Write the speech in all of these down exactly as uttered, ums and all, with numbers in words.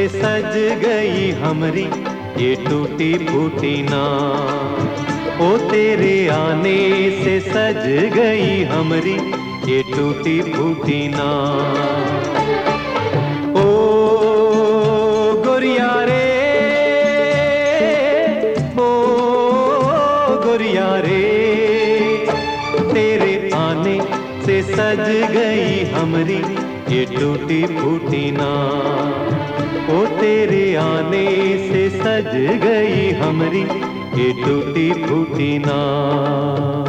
से सज गई हमरी ये टूटी फूटी नाव। ओ तेरे आने से सज गई हमरी ये टूटी फूटी नाव। ओ गोरिया रे, ओ गोरिया रे, तेरे आने से सज गई हमरी ये टूटी फूटी नाव। ओ तेरे आने से सज गई हमरी ये टूटी फूटी नाव।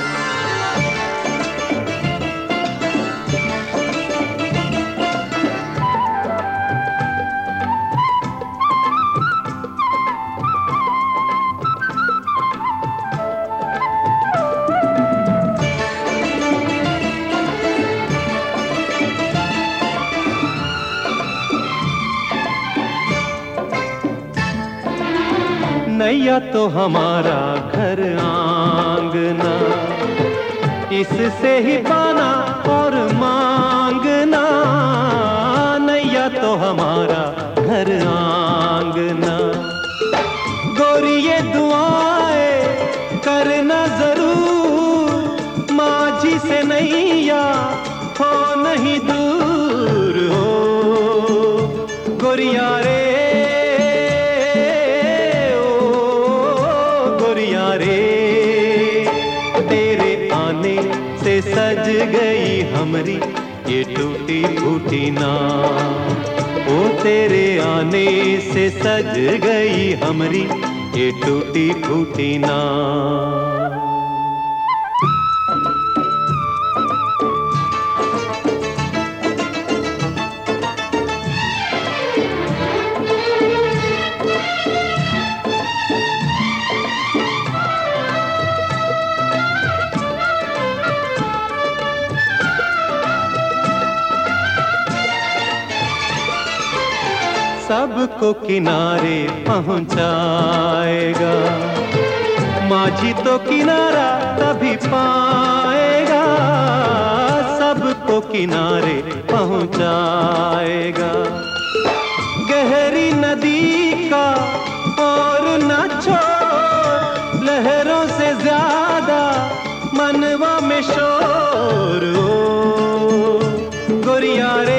नैया तो हमारा घर आंगना, इससे ही पाना और मांगना। नैया तो हमारा घर आंगना, गोरी ये दुआएं करना जरूर, माझी से नैया हो नहीं दूर। हो गोरिया रे, से सज गई हमरी ये टूटी फूटी नाव। ओ तेरे आने से सज गई हमरी ये टूटी फूटी नाव। सबको किनारे पहुंचाएगा, माझी तो किनारा तभी पाएगा। सबको किनारे पहुंचाएगा, गहरी नदी का और न छोड़, लहरों से ज्यादा मनवा में शोर। ओ गोरिया रे,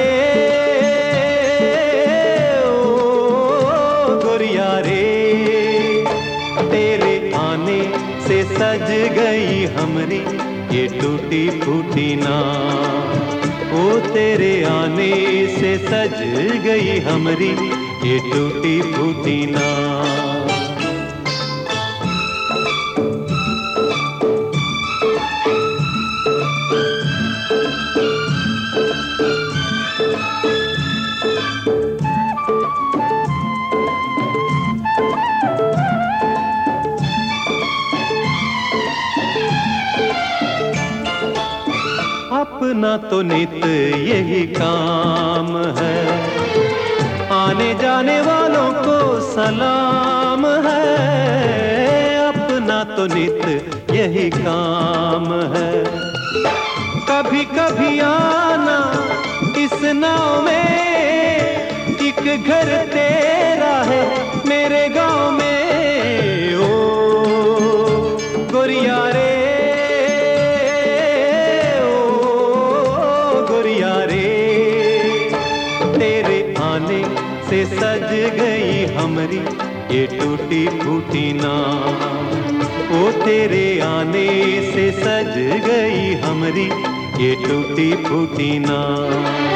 सज गई हमरी ये टूटी फूटी नाव। ओ तेरे आने से सज गई हमरी ये टूटी फूटी नाव। अपना तो नित यही काम है, आने जाने वालों को सलाम है। अपना तो नित यही काम है, कभी कभी आना इस नाव में, एक घर तेरा है मेरे गांव में। ओ गोरिया रे, से सज गई हमरी ये टूटी फूटी नाव। ओ तेरे आने से सज गई हमरी ये टूटी फूटी नाव।